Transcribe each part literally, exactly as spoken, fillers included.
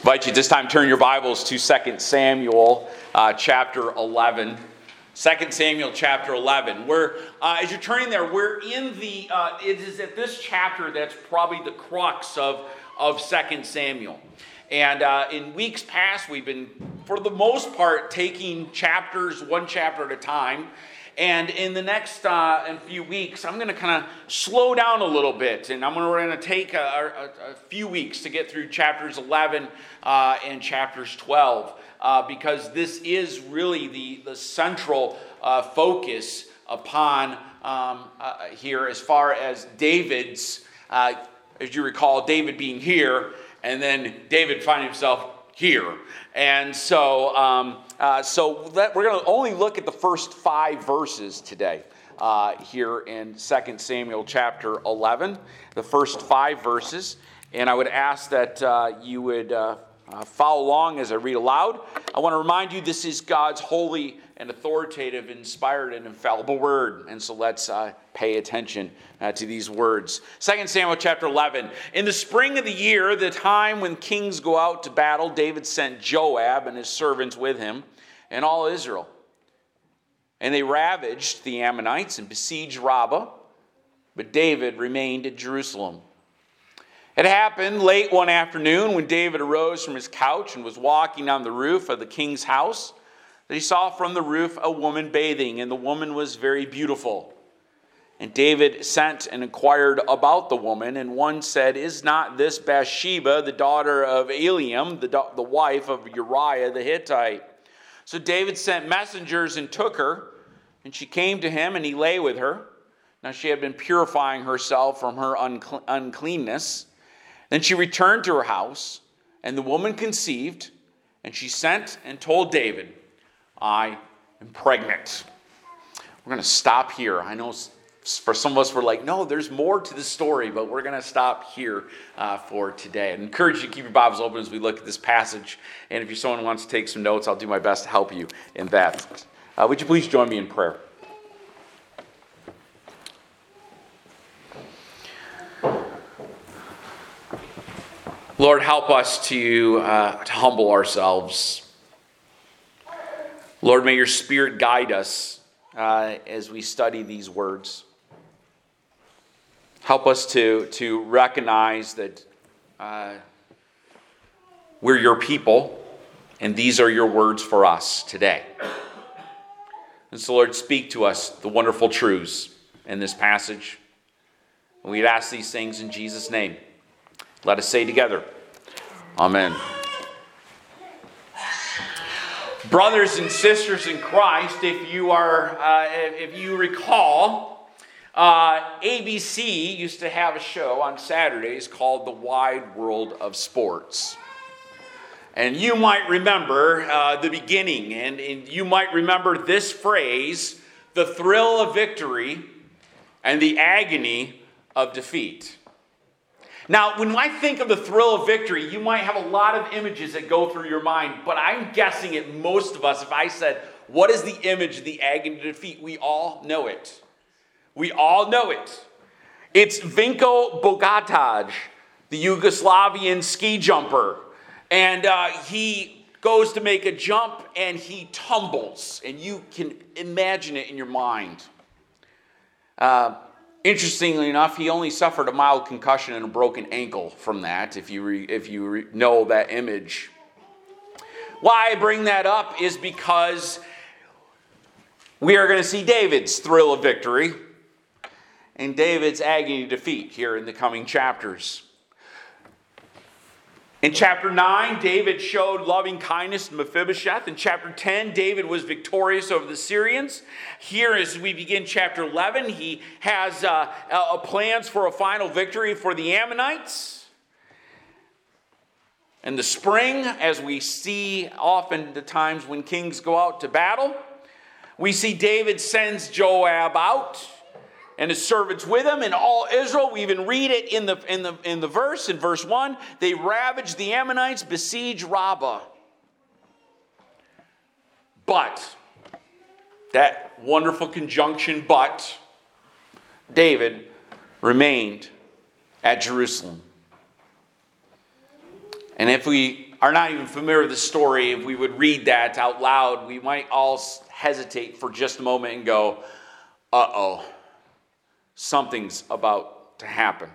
invite you this time turn your Bibles to Second Samuel uh, chapter eleven. Second Samuel chapter eleven. We're, uh, as you're turning there, we're in the, uh, it is at this chapter that's probably the crux of, of Second Samuel. And uh, in weeks past, we've been, for the most part, taking chapters, one chapter at a time. And in the next uh, in few weeks, I'm going to kind of slow down a little bit. And I'm gonna, we're going to take a, a, a few weeks to get through chapters eleven uh, and chapters twelve. Uh, because this is really the, the central uh, focus upon um, uh, here as far as David's, uh, as you recall, David being here, and then David finding himself here. And so um, uh, so that we're going to only look at the first five verses today uh, here in Second Samuel chapter eleven, the first five verses. And I would ask that uh, you would uh, uh, follow along as I read aloud. I want to remind you this is God's holy and authoritative, inspired and infallible word. And so let's uh, pay attention uh, to these words. Second Samuel chapter eleven. In the spring of the year, the time when kings go out to battle, David sent Joab and his servants with him and all Israel. And they ravaged the Ammonites and besieged Rabbah, but David remained at Jerusalem. It happened late one afternoon when David arose from his couch and was walking on the roof of the king's house, that he saw from the roof a woman bathing, and the woman was very beautiful. And David sent and inquired about the woman, and one said, "Is not this Bathsheba, the daughter of Eliam, the, the wife of Uriah the Hittite?" So David sent messengers and took her, and she came to him, and he lay with her. Now she had been purifying herself from her uncle- uncleanness. Then she returned to her house, and the woman conceived, and she sent and told David, "I am pregnant." We're going to stop here. I know for some of us we're like, no, there's more to the story, but we're going to stop here uh, for today. I encourage you to keep your Bibles open as we look at this passage. And if you're someone who wants to take some notes, I'll do my best to help you in that. Uh, would you please join me in prayer? Lord, help us to, uh, to humble ourselves. Lord, may your Spirit guide us uh, as we study these words. Help us to, to recognize that uh, we're your people, and these are your words for us today. And so, Lord, speak to us the wonderful truths in this passage. And we'd ask these things in Jesus' name. Let us say together, Amen. Brothers and sisters in Christ, if you are, uh, if you recall, uh, A B C used to have a show on Saturdays called The Wide World of Sports. And you might remember uh, the beginning, and, and you might remember this phrase, the thrill of victory and the agony of defeat. Now, when I think of the thrill of victory, you might have a lot of images that go through your mind, but I'm guessing it most of us, if I said, what is the image of the agony of defeat? We all know it. We all know it. It's Vinko Bogataj, the Yugoslavian ski jumper. And uh, he goes to make a jump and he tumbles. And you can imagine it in your mind. Uh, Interestingly enough, he only suffered a mild concussion and a broken ankle from that, if you re, if you re, know that image. Why I bring that up is because we are going to see David's thrill of victory and David's agony of defeat here in the coming chapters. In chapter nine, David showed loving kindness to Mephibosheth. In chapter ten, David was victorious over the Syrians. Here, as we begin chapter eleven, he has uh, uh, plans for a final victory for the Ammonites. In the spring, as we see often the times when kings go out to battle, we see David sends Joab out and his servants with him, and all Israel. We even read it in the in the in the verse, in verse one. They ravaged the Ammonites, besieged Rabbah. But, that wonderful conjunction, but, David remained at Jerusalem. And if we are not even familiar with the story, if we would read that out loud, we might all hesitate for just a moment and go, uh-oh, something's about to happen.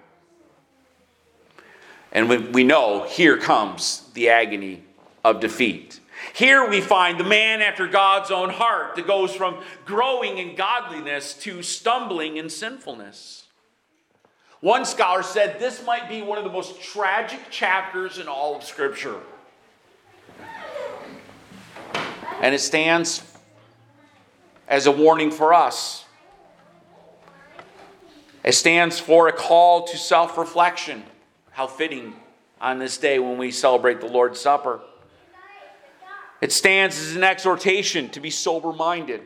And we know, here comes the agony of defeat. Here we find the man after God's own heart that goes from growing in godliness to stumbling in sinfulness. One scholar said this might be one of the most tragic chapters in all of Scripture. And it stands as a warning for us. It stands for a call to self-reflection. How fitting on this day when we celebrate the Lord's Supper. It stands as an exhortation to be sober-minded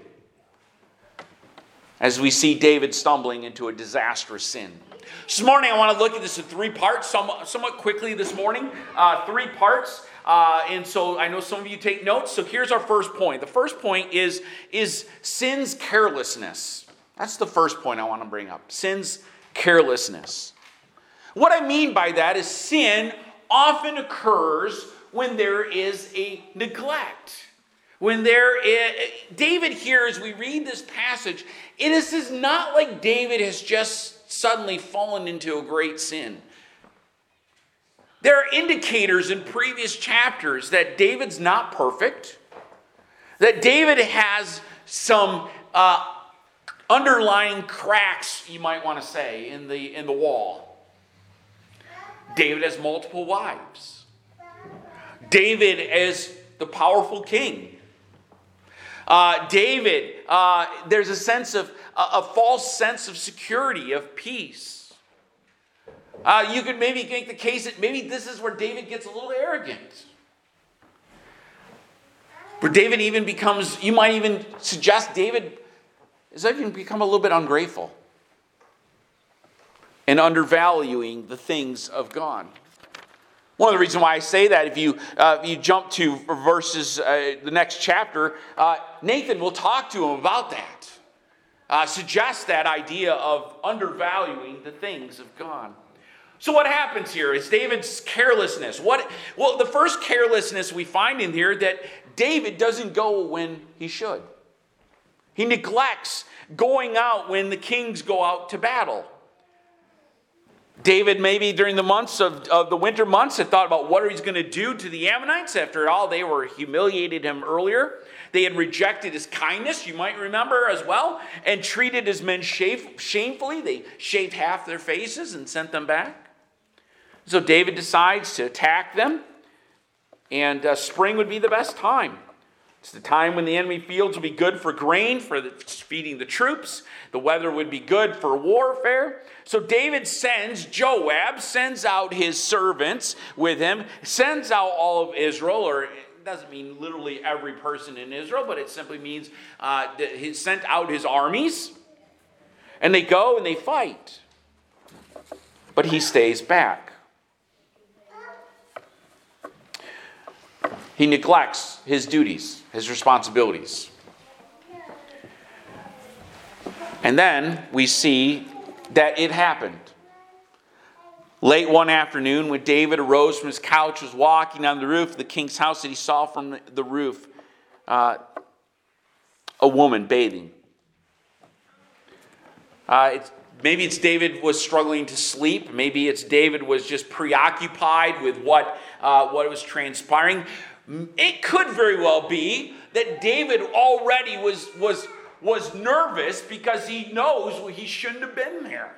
as we see David stumbling into a disastrous sin. This morning I want to look at this in three parts, somewhat, somewhat quickly this morning. Uh, three parts. Uh, and so I know some of you take notes. So here's our first point. The first point is, is sin's carelessness. That's the first point I want to bring up. Sin's carelessness. What I mean by that is sin often occurs when there is a neglect. When there is, David here, as we read this passage, it is, is not like David has just suddenly fallen into a great sin. There are indicators in previous chapters that David's not perfect, that David has some uh, underlying cracks, you might want to say, in the, in the wall. David has multiple wives. David is the powerful king. Uh, David, uh, there's a sense of, a, a false sense of security, of peace. Uh, you could maybe make the case that maybe this is where David gets a little arrogant. Where David even becomes, you might even suggest David has even become a little bit ungrateful and undervaluing the things of God. One of the reasons why I say that, if you uh, if you jump to verses, uh, the next chapter, uh, Nathan will talk to him about that. Uh, suggest that idea of undervaluing the things of God. So what happens here is David's carelessness. What? Well, the first carelessness we find in here that David doesn't go when he should. He neglects going out when the kings go out to battle. David, maybe during the months of, of the winter months, had thought about what he's going to do to the Ammonites. After all, they were humiliated him earlier. They had rejected his kindness, you might remember as well, and treated his men shamefully. They shaved half their faces and sent them back. So David decides to attack them, and uh, spring would be the best time. It's the time when the enemy fields will be good for grain, for the, feeding the troops. The weather would be good for warfare. So David sends, Joab sends out his servants with him, sends out all of Israel, or it doesn't mean literally every person in Israel, but it simply means uh, that he sent out his armies, and they go and they fight. But he stays back. He neglects his duties, his responsibilities. And then we see that it happened. Late one afternoon, when David arose from his couch, was walking on the roof of the king's house, that he saw from the roof uh, a woman bathing. Uh, it's, maybe it's David was struggling to sleep. Maybe it's David was just preoccupied with what, uh, what was transpiring. It could very well be that David already was, was, was nervous because he knows he shouldn't have been there.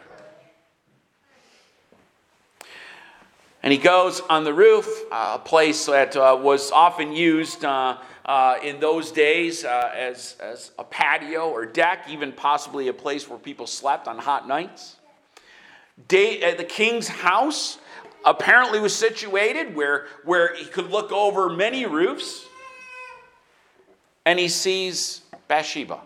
And he goes on the roof, uh, a place that uh, was often used uh, uh, in those days uh, as, as a patio or deck, even possibly a place where people slept on hot nights. Day, uh, the king's house apparently was situated where, where he could look over many roofs, and he sees Bathsheba.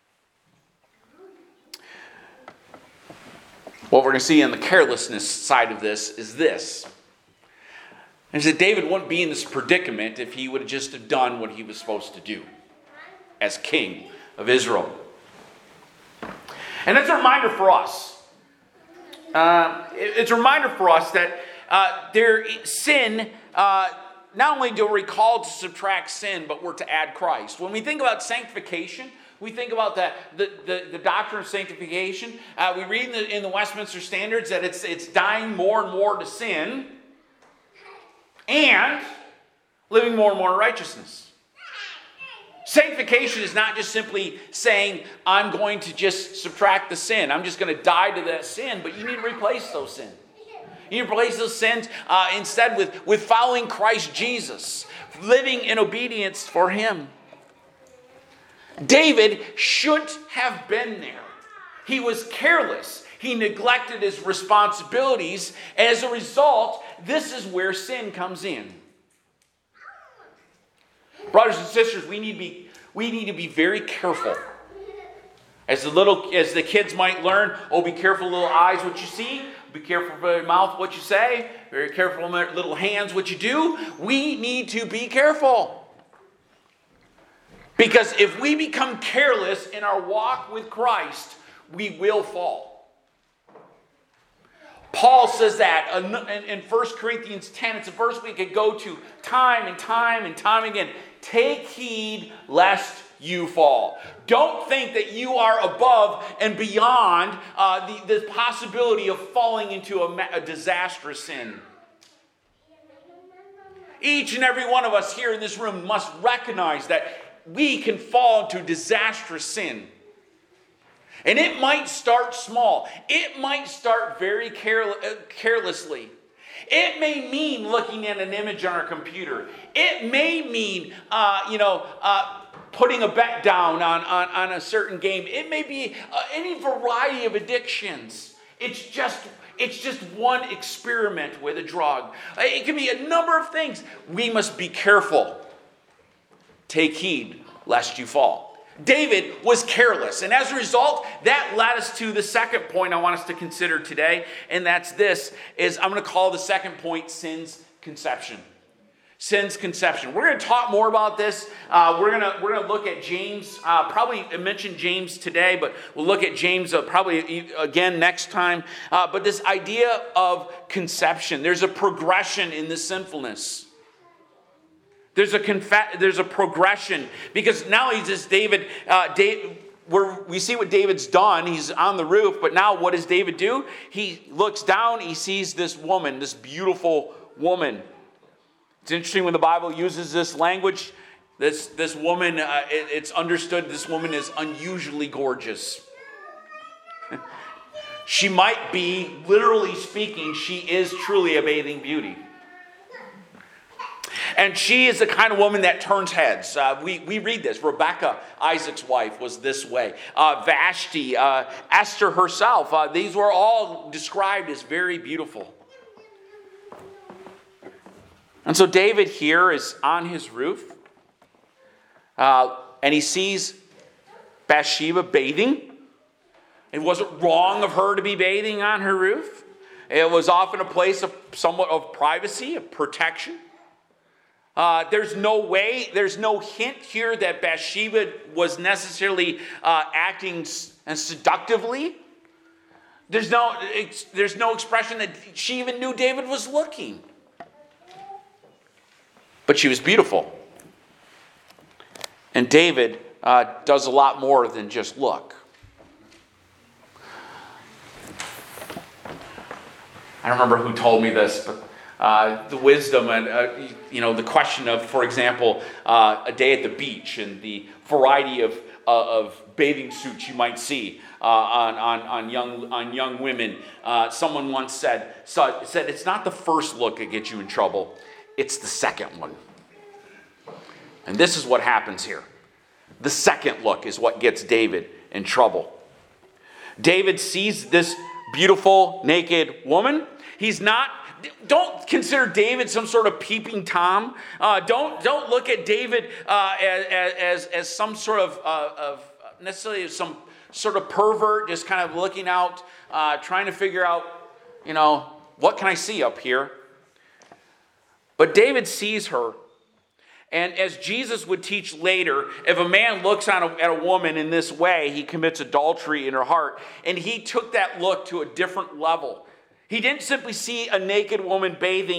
What we're going to see on the carelessness side of this is this. Is that David wouldn't be in this predicament if he would have just have done what he was supposed to do as king of Israel. And that's a reminder for us. Uh, it's a reminder for us that uh, their sin uh, not only do we call to subtract sin, but we're to add Christ. When we think about sanctification, we think about the, the, the, the doctrine of sanctification. Uh, we read in the, in the Westminster Standards that it's, it's dying more and more to sin and living more and more in righteousness. Sanctification is not just simply saying, I'm going to just subtract the sin. I'm just going to die to that sin, but you need to replace those sins. You need to replace those sins uh, instead with, with following Christ Jesus, living in obedience for Him. David shouldn't have been there. He was careless. He neglected his responsibilities. As a result, this is where sin comes in. Brothers and sisters, we need to be, we need to be very careful. As the little, as the kids might learn, oh, be careful, little eyes, what you see. Be careful with your mouth, what you say. Very careful with little hands, what you do. We need to be careful. Because if we become careless in our walk with Christ, we will fall. Paul says that in First Corinthians ten. It's a verse we could go to time and time and time again. Take heed lest you fall. Don't think that you are above and beyond uh, the, the possibility of falling into a, a disastrous sin. Each and every one of us here in this room must recognize that we can fall into disastrous sin. And it might start small. It might start very care- carelessly. It may mean looking at an image on our computer. It may mean, uh, you know, uh, putting a bet down on, on, on a certain game. It may be uh, any variety of addictions. It's just, it's just one experiment with a drug. It can be a number of things. We must be careful. Take heed lest you fall. David was careless, and as a result, that led us to the second point I want us to consider today, and that's this, is I'm going to call the second point sin's conception. Sin's conception. We're going to talk more about this. Uh, we're going to we're going to look at James. Uh, probably mention James today, but we'll look at James uh, probably again next time. Uh, but this idea of conception, there's a progression in this sinfulness. There's a confa- there's a progression, because now he's just David. Uh, David we're, we see what David's done. He's on the roof, but now what does David do? He looks down. He sees this woman, this beautiful woman. It's interesting when the Bible uses this language. This this woman, uh, it, it's understood. This woman is unusually gorgeous. She might be, literally speaking, she is truly a bathing beauty. And she is the kind of woman that turns heads. Uh, we, we read this. Rebecca, Isaac's wife, was this way. Uh, Vashti, uh, Esther herself. Uh, these were all described as very beautiful. And so David here is on his roof. Uh, and he sees Bathsheba bathing. It wasn't wrong of her to be bathing on her roof. It was often a place of somewhat of privacy, of protection. Uh, there's no way, there's no hint here that Bathsheba was necessarily uh, acting seductively. There's no, there's no expression that she even knew David was looking. But she was beautiful. And David uh, does a lot more than just look. I don't remember who told me this, but Uh, the wisdom and, uh, you know, the question of, for example, uh, a day at the beach and the variety of uh, of bathing suits you might see uh, on, on, on, young, on young women. Uh, someone once said, so, said, it's not the first look that gets you in trouble, it's the second one. And this is what happens here. The second look is what gets David in trouble. David sees this beautiful, naked woman. He's not Don't consider David some sort of peeping Tom. Uh, don't don't look at David uh, as, as as some sort of uh, of necessarily some sort of pervert, just kind of looking out, uh, trying to figure out, you know, what can I see up here? But David sees her, and as Jesus would teach later, if a man looks on a, at a woman in this way, he commits adultery in her heart, and he took that look to a different level. He didn't simply see a naked woman bathing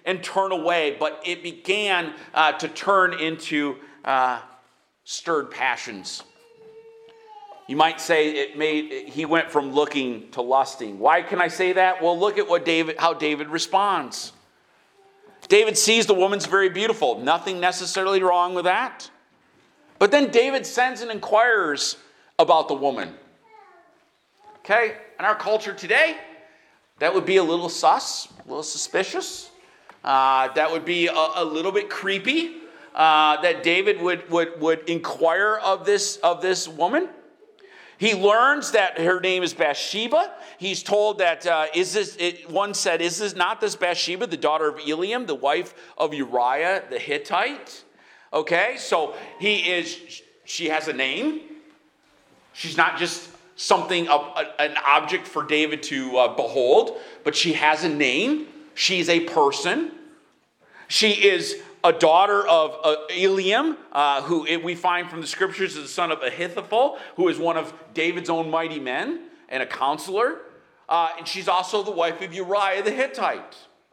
and turn away, but it began uh, to turn into uh, stirred passions. You might say it made he went from looking to lusting. Why can I say that? Well, look at what David, how David responds. David sees the woman's very beautiful. Nothing necessarily wrong with that. But then David sends and inquires about the woman. Okay, in our culture today, that would be a little sus, a little suspicious. Uh, that would be a, a little bit creepy. Uh, that David would would would inquire of this of this woman. He learns that her name is Bathsheba. He's told that, uh, is this, it, one said, is this not this Bathsheba, the daughter of Eliam, the wife of Uriah the Hittite? Okay, so he is, she has a name. She's not just something, of, a, an object for David to uh, behold, but she has a name. She's a person. She is a daughter of uh, Eliam, uh, who it, we find from the scriptures is the son of Ahithophel, who is one of David's own mighty men and a counselor. Uh, and she's also the wife of Uriah the Hittite.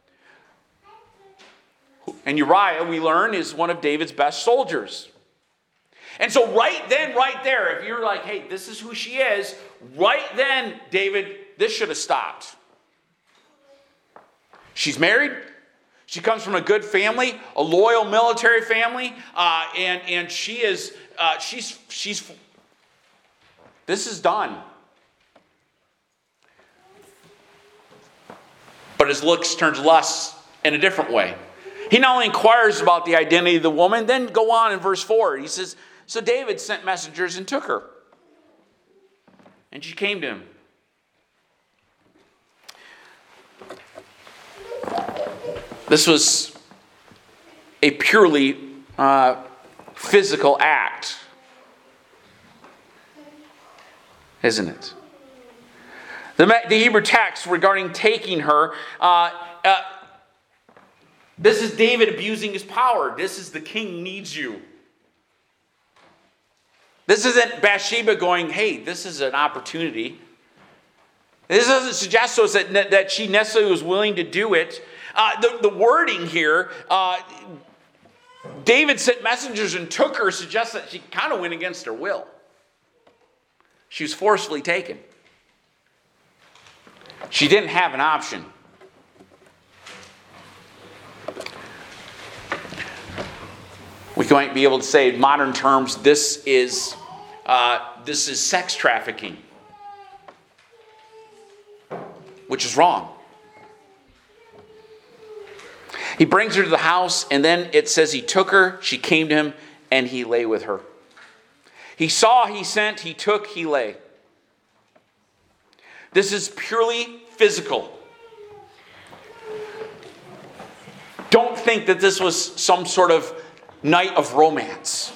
And Uriah, we learn, is one of David's best soldiers. And so right then, right there, if you're like, hey, this is who she is, right then, David, this should have stopped. She's married. She comes from a good family, a loyal military family, uh, and and she is uh, she's she's. This is done. But his looks turns lust in a different way. He not only inquires about the identity of the woman, then go on in verse four. He says, "So David sent messengers and took her, and she came to him." This was a purely uh, physical act, isn't it? The, the Hebrew text regarding taking her, uh, uh, this is David abusing his power. This is the king needs you. This isn't Bathsheba going, hey, this is an opportunity. This doesn't suggest to us that, that she necessarily was willing to do it. Uh, the, the wording here, uh, David sent messengers and took her, suggests that she kind of went against her will. She was forcefully taken. She didn't have an option. We might be able to say in modern terms, this is, uh, this is sex trafficking, which is wrong. He brings her to the house, and then it says he took her, she came to him, and he lay with her. He saw, he sent, he took, he lay. This is purely physical. Don't think that this was some sort of night of romance.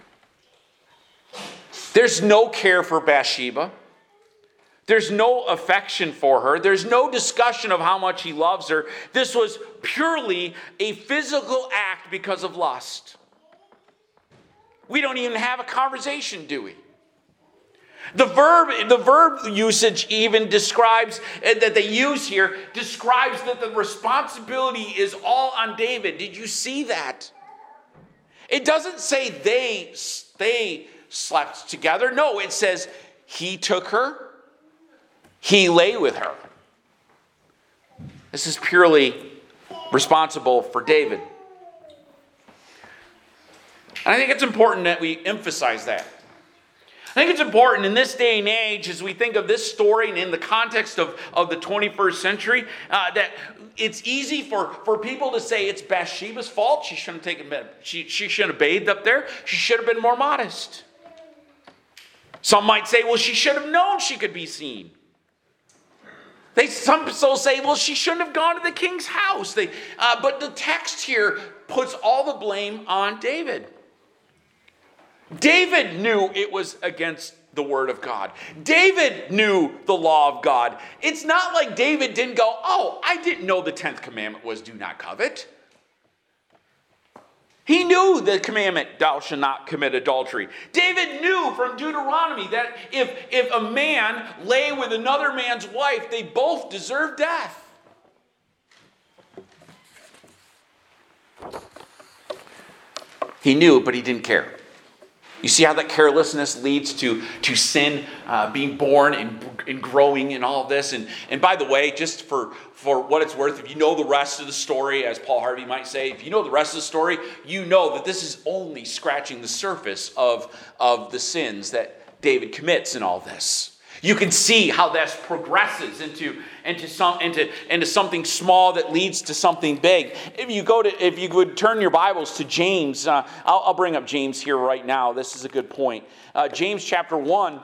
There's no care for Bathsheba. There's no affection for her. There's no discussion of how much he loves her. This was purely a physical act because of lust. We don't even have a conversation, do we? The verb, the verb usage even describes, that they use here, describes that the responsibility is all on David. Did you see that? It doesn't say they, they slept together. No, it says he took her. He lay with her. This is purely responsible for David. And I think it's important that we emphasize that. I think it's important in this day and age, as we think of this story and in the context of, of the twenty-first century, uh, that it's easy for, for people to say it's Bathsheba's fault. She shouldn't have taken bed. She, she shouldn't have bathed up there. She should have been more modest. Some might say, well, she should have known she could be seen. They, some people say, well, she shouldn't have gone to the king's house. They, uh, but the text here puts all the blame on David. David knew it was against the word of God. David knew the law of God. It's not like David didn't go, oh, I didn't know the tenth commandment was do not covet. He knew the commandment, thou shalt not commit adultery. David knew from Deuteronomy that if, if a man lay with another man's wife, they both deserve death. He knew, but he didn't care. You see how that carelessness leads to, to sin uh, being born and, and growing and all of this. And, and by the way, just for, for what it's worth, if you know the rest of the story, as Paul Harvey might say, if you know the rest of the story, you know that this is only scratching the surface of, of the sins that David commits in all this. You can see how this progresses into, into, some, into, into something small that leads to something big. If you go to, if you would turn your Bibles to James, uh, I'll, I'll bring up James here right now. This is a good point. Uh, James chapter one.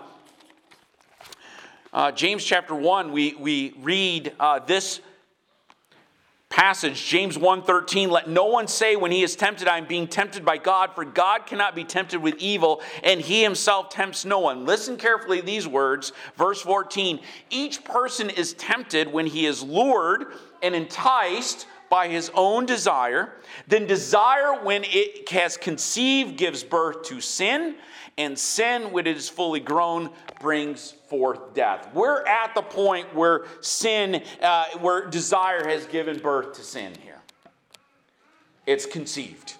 Uh, James chapter one, we, we read uh, this passage, James one thirteen, let no one say when he is tempted, I am being tempted by God, for God cannot be tempted with evil, and he himself tempts no one. Listen carefully to these words. Verse fourteen, each person is tempted when he is lured and enticed by his own desire. Then desire, when it has conceived, gives birth to sin, and sin, when it is fully grown, brings forth death. We're at the point where sin, uh, where desire has given birth to sin here. It's conceived.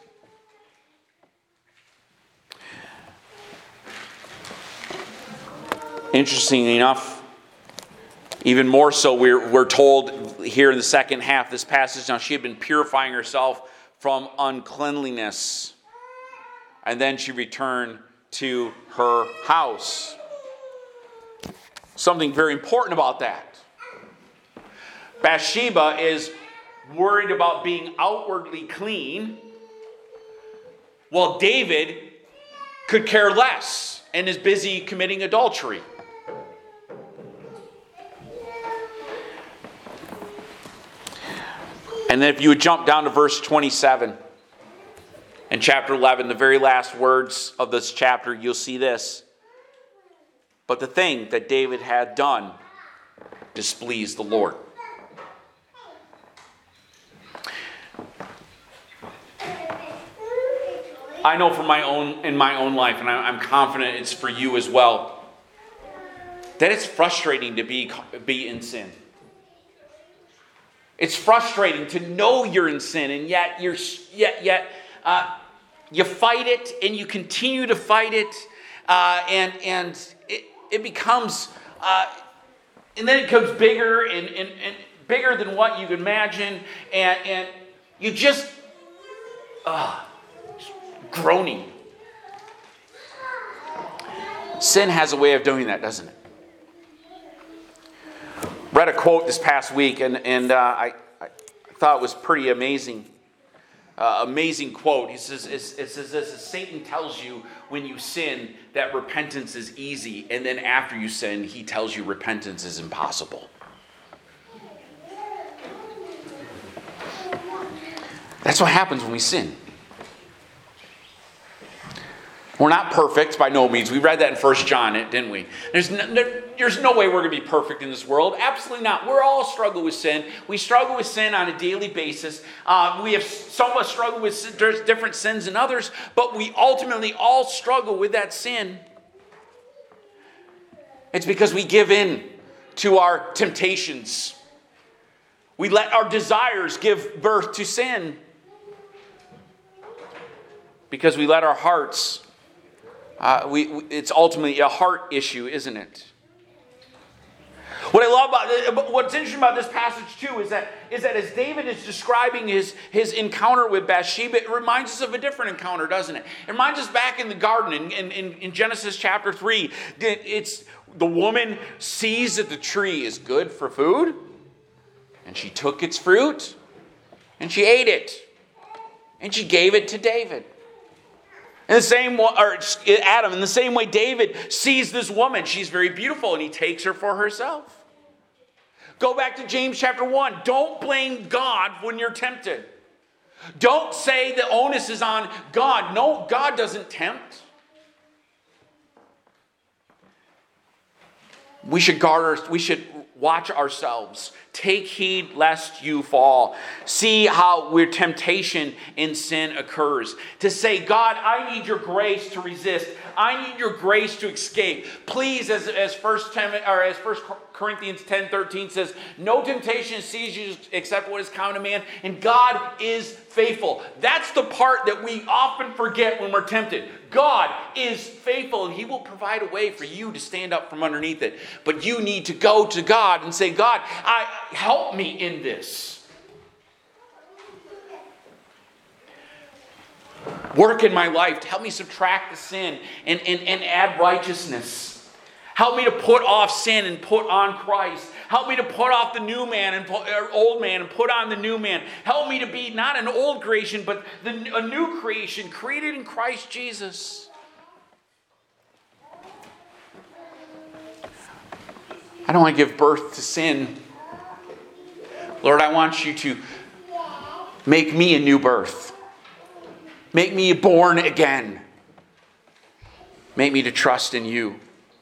Interestingly enough, even more so, we're, we're told here in the second half of this passage, now she had been purifying herself from uncleanliness, and then she returned to her house. Something very important about that. Bathsheba is worried about being outwardly clean, while David could care less and is busy committing adultery. And then if you would jump down to verse twenty-seven in chapter eleven, the very last words of this chapter, you'll see this. But the thing that David had done displeased the Lord. I know from my own, in my own life, and I'm confident it's for you as well, that it's frustrating to be, be in sin. It's frustrating to know you're in sin, and yet you're yet yet uh, you fight it, and you continue to fight it, uh, and and it, it becomes, uh, and then it becomes bigger and, and, and bigger than what you can imagine, and and you just, uh, just groaning. Sin has a way of doing that, doesn't it? Read a quote this past week, and, and uh, I, I thought it was pretty amazing. Uh, amazing quote. He says, it says this, Satan tells you when you sin that repentance is easy, and then after you sin, he tells you repentance is impossible. That's what happens when we sin. We're not perfect by no means. We read that in First John, didn't we? There's no, there's no way we're going to be perfect in this world. Absolutely not. We're all struggle with sin. We struggle with sin on a daily basis. Uh, we have some of us struggle with different sins than others, but we ultimately all struggle with that sin. It's because we give in to our temptations. We let our desires give birth to sin. Because we let our hearts... Uh, we, we, it's ultimately a heart issue, isn't it? What I love about what's interesting about this passage too is that is that as David is describing his his encounter with Bathsheba, it reminds us of a different encounter, doesn't it? It reminds us back in the garden in, in, in Genesis chapter three. It's the woman sees that the tree is good for food, and she took its fruit, and she ate it, and she gave it to David. In the same way, or Adam, in the same way, David sees this woman. She's very beautiful, and he takes her for herself. Go back to James chapter one. Don't blame God when you're tempted. Don't say the onus is on God. No, God doesn't tempt. We should guard our, we should watch ourselves. Take heed lest you fall. See how where temptation in sin occurs. To say, God, I need your grace to resist. I need your grace to escape. Please, as, as First or as First Corinthians ten thirteen says, no temptation seizes you except what is common to man, and God is faithful. That's the part that we often forget when we're tempted. God is faithful, and he will provide a way for you to stand up from underneath it. But you need to go to God and say, God, I, help me in this. Work in my life to help me subtract the sin and, and, and add righteousness. Help me to put off sin and put on Christ. Help me to put off the new man and put, or old man and put on the new man. Help me to be not an old creation, but the, a new creation created in Christ Jesus. I don't want to give birth to sin. Lord, I want you to make me a new birth. Make me born again. Make me to trust in you.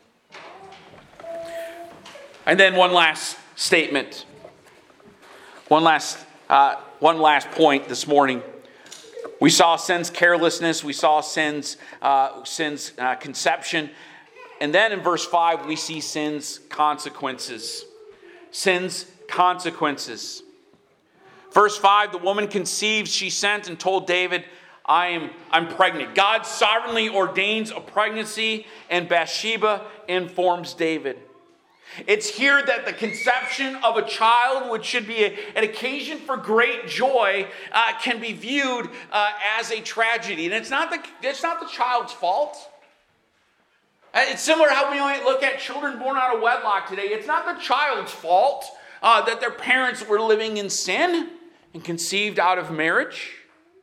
And then one last statement. One last, uh, one last point this morning. We saw sin's carelessness. We saw sin's, uh, sin's uh, conception. And then in verse five, we see sin's consequences. Sin's consequences. Verse five, the woman conceived, she sent and told David, I am I'm pregnant. God sovereignly ordains a pregnancy, and Bathsheba informs David. It's here that the conception of a child, which should be a, an occasion for great joy, uh, can be viewed uh, as a tragedy. And it's not the it's not the child's fault. It's similar to how we look at children born out of wedlock today. It's not the child's fault uh, that their parents were living in sin and conceived out of marriage.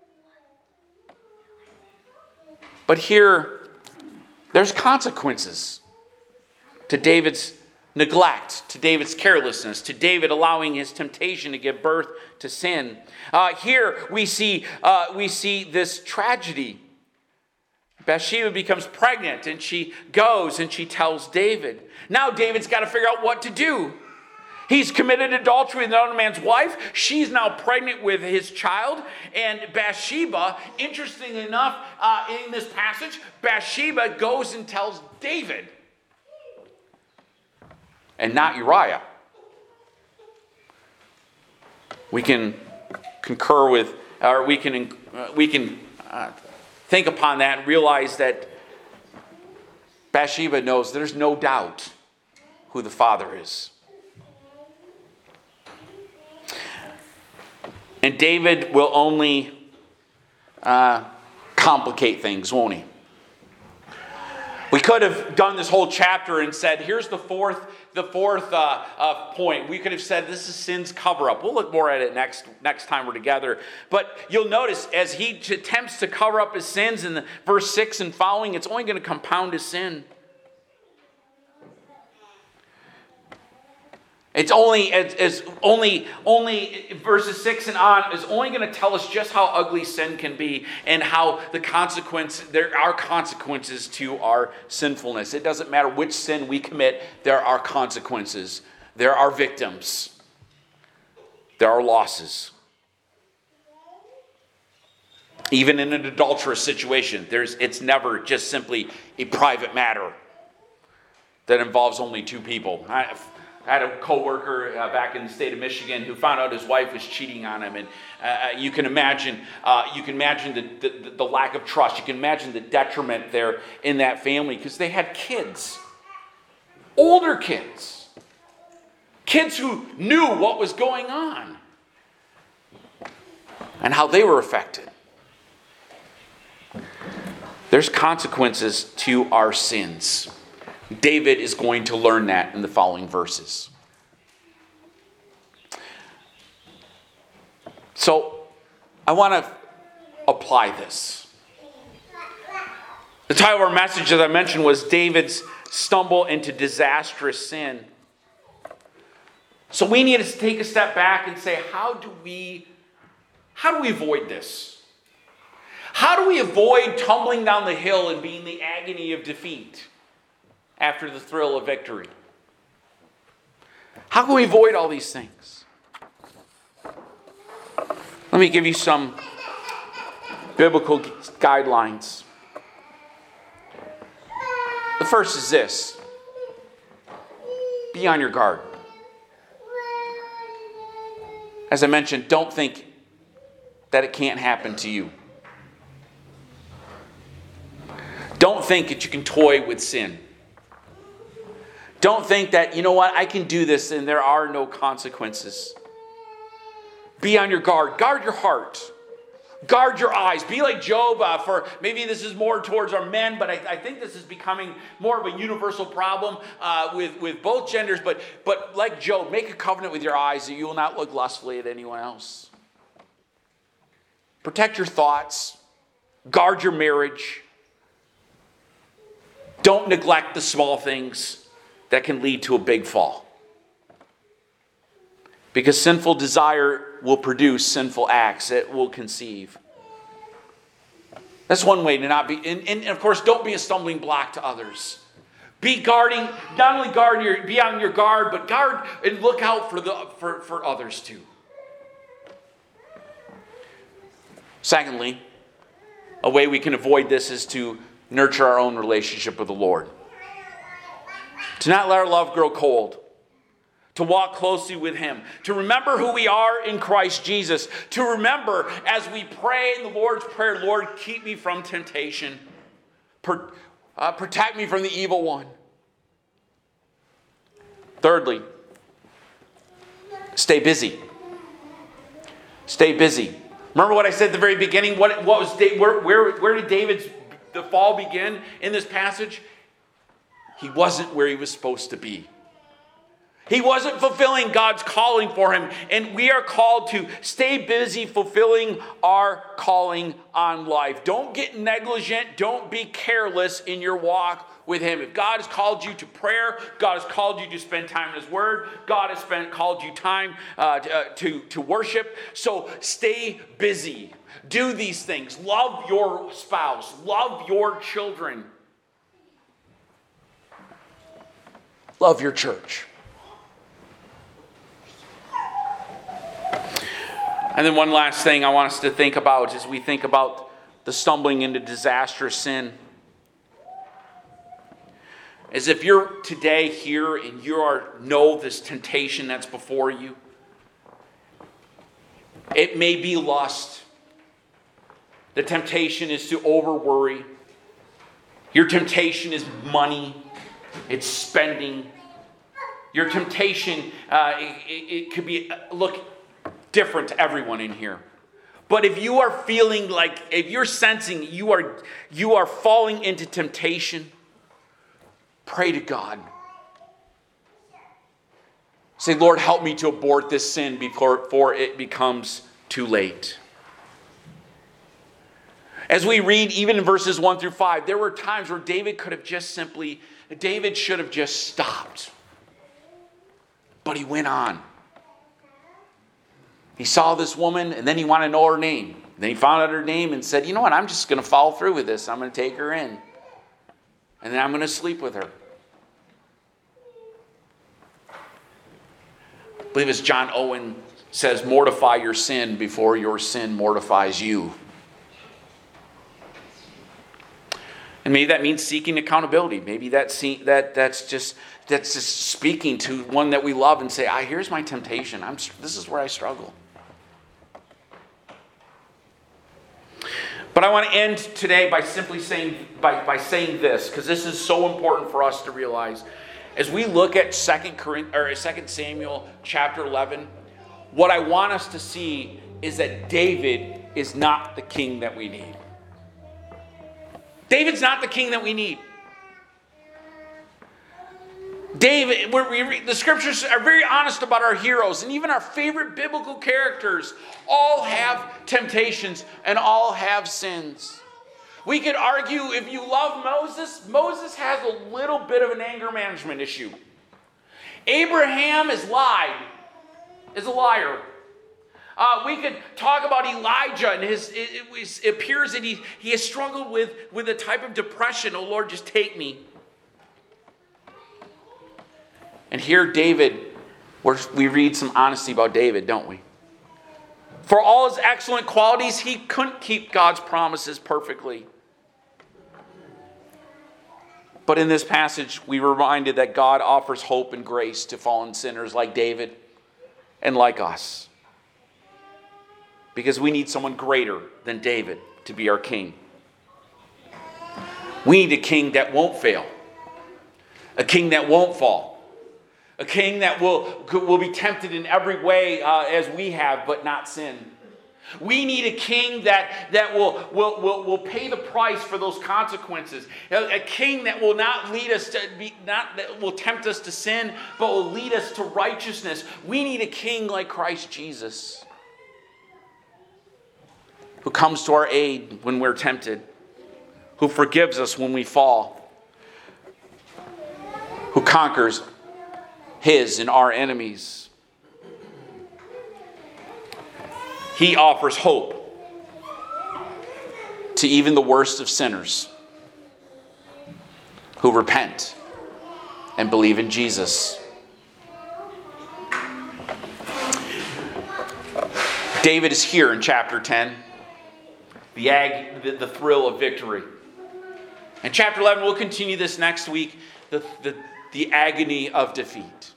But here, there's consequences to David's neglect, to David's carelessness, to David allowing his temptation to give birth to sin. Uh, here we see uh, we see this tragedy. Bathsheba becomes pregnant, and she goes and she tells David. Now David's got to figure out what to do. He's committed adultery with another man's wife. She's now pregnant with his child. And Bathsheba, interestingly enough, uh, in this passage, Bathsheba goes and tells David, and not Uriah. We can concur with, or we can uh, we can uh, think upon that and realize that Bathsheba knows there's no doubt who the father is. And David will only uh, complicate things, won't he? We could have done this whole chapter and said, here's the fourth, the fourth uh, uh, point. We could have said this is sin's cover-up. We'll look more at it next, next time we're together. But you'll notice as he attempts to cover up his sins in the verse six and following, it's only going to compound his sin. It's only as, as only only verses six and on is only going to tell us just how ugly sin can be and how the consequence there are consequences to our sinfulness. It doesn't matter which sin we commit, there are consequences. There are victims. There are losses. Even in an adulterous situation, there's it's never just simply a private matter that involves only two people. I, I had a coworker uh, back in the state of Michigan who found out his wife was cheating on him, and uh, you can imagine, uh, you can imagine the, the, the lack of trust. You can imagine the detriment there in that family because they had kids, older kids, kids who knew what was going on and how they were affected. There's consequences to our sins. David is going to learn that in the following verses. So, I want to apply this. The title of our message, as I mentioned, was David's Stumble into Disastrous Sin. So we need to take a step back and say, how do we, how do we avoid this? How do we avoid tumbling down the hill and being the agony of defeat after the thrill of victory? How How can we avoid all these things? Let me give you some biblical guidelines. The first is this. Be on your guard. As I mentioned, don't think that it can't happen to you. Don't think that you can toy with sin. Don't think that, you know what, I can do this and there are no consequences. Be on your guard. Guard your heart. Guard your eyes. Be like Job. Uh, for maybe this is more towards our men, but I, I think this is becoming more of a universal problem uh, with, with both genders. But, but like Job, make a covenant with your eyes that you will not look lustfully at anyone else. Protect your thoughts. Guard your marriage. Don't neglect the small things that can lead to a big fall. Because sinful desire will produce sinful acts. It will conceive. That's one way to not be. And, and of course, don't be a stumbling block to others. Be guarding, not only guard your, be on your guard, but guard and look out for the for, for others too. Secondly, a way we can avoid this is to nurture our own relationship with the Lord. To not let our love grow cold. To walk closely with Him. To remember who we are in Christ Jesus. To remember as we pray in the Lord's Prayer, Lord, keep me from temptation. Per, uh, protect me from the evil one. Thirdly, stay busy. Stay busy. Remember what I said at the very beginning? What, what was where, where, where did David's the fall begin in this passage? He wasn't where he was supposed to be. He wasn't fulfilling God's calling for him. And we are called to stay busy fulfilling our calling on life. Don't get negligent. Don't be careless in your walk with Him. If God has called you to prayer, God has called you to spend time in His Word, God has spent, called you time uh, to, uh, to, to worship. So stay busy. Do these things. Love your spouse. Love your children. Love your church. And then one last thing I want us to think about as we think about the stumbling into disastrous sin is if you're today here and you are know this temptation that's before you. It may be lust. The temptation is to over-worry. Your temptation is money. It's spending. Your temptation, uh, it, it could be, look, different to everyone in here. But if you are feeling like, if you're sensing you are you are falling into temptation, pray to God. Say, Lord, help me to abort this sin before, before it becomes too late. As we read, even in verses one through five, there were times where David could have just simply, David should have just stopped. But he went on. He saw this woman, and then he wanted to know her name. Then he found out her name and said, you know what, I'm just going to follow through with this. I'm going to take her in. And then I'm going to sleep with her. I believe as John Owen says, mortify your sin before your sin mortifies you. And maybe that means seeking accountability. Maybe that that that's just that's just speaking to one that we love and say, ah, here's my temptation. I'm this is where I struggle. But I want to end today by simply saying by, by saying this, because this is so important for us to realize. As we look at Second Samuel chapter eleven, what I want us to see is that David is not the king that we need. David's not the king that we need. David, we read, the scriptures are very honest about our heroes, and even our favorite biblical characters all have temptations and all have sins. We could argue if you love Moses, Moses has a little bit of an anger management issue. Abraham is lied, is a liar. Uh, we could talk about Elijah, and his, it, it, it appears that he, he has struggled with, with a type of depression. Oh Lord, just take me. And here David, We're, we read some honesty about David, don't we? For all his excellent qualities, he couldn't keep God's promises perfectly. But in this passage, we were reminded that God offers hope and grace to fallen sinners like David and like us. Because we need someone greater than David to be our king. We need a king that won't fail. A king that won't fall. A king that will, will be tempted in every way uh, as we have, but not sin. We need a king that, that will, will, will, will pay the price for those consequences. A, a king that will not lead us to be, not that will tempt us to sin, but will lead us to righteousness. We need a king like Christ Jesus, who comes to our aid when we're tempted, who forgives us when we fall, who conquers his and our enemies. He offers hope to even the worst of sinners who repent and believe in Jesus. David is here in chapter ten, the, ag- the, the thrill of victory. In chapter eleven, we'll continue this next week, the, the, the agony of defeat.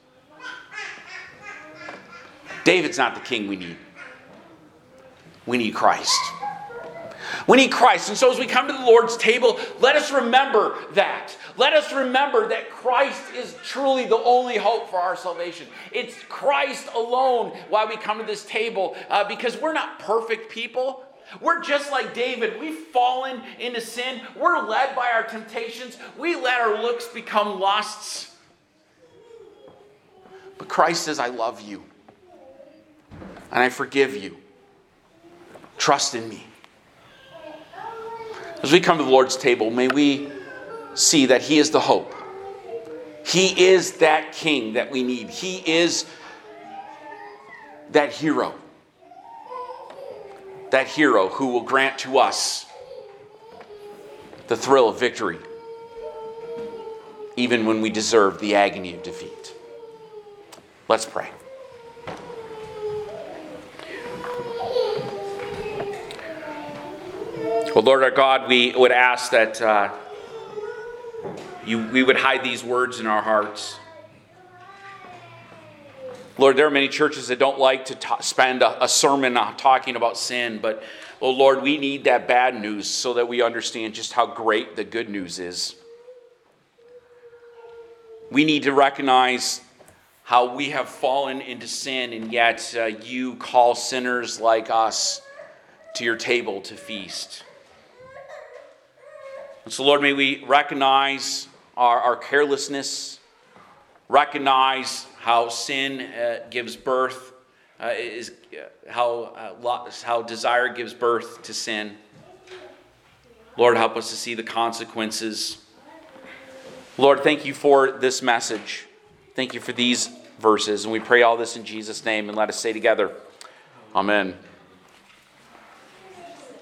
David's not the king we need. We need Christ. We need Christ. And so as we come to the Lord's table, let us remember that. Let us remember that Christ is truly the only hope for our salvation. It's Christ alone why we come to this table, uh, because we're not perfect people. We're just like David. We've fallen into sin. We're led by our temptations. We let our looks become lusts. But Christ says, I love you. And I forgive you. Trust in me. As we come to the Lord's table, may we see that He is the hope. He is that King that we need. He is that hero. That hero who will grant to us the thrill of victory, even when we deserve the agony of defeat. Let's pray. Well, Lord our God, we would ask that uh, you, we would hide these words in our hearts. Lord, there are many churches that don't like to ta- spend a, a sermon uh, talking about sin, but, oh Lord, we need that bad news so that we understand just how great the good news is. We need to recognize how we have fallen into sin, and yet uh, you call sinners like us to your table to feast. And so, Lord, may we recognize our, our carelessness, recognize how sin uh, gives birth, uh, is uh, how uh, how desire gives birth to sin. Lord, help us to see the consequences. Lord, thank you for this message. Thank you for these verses. And we pray all this in Jesus' name, and let us say together, Amen.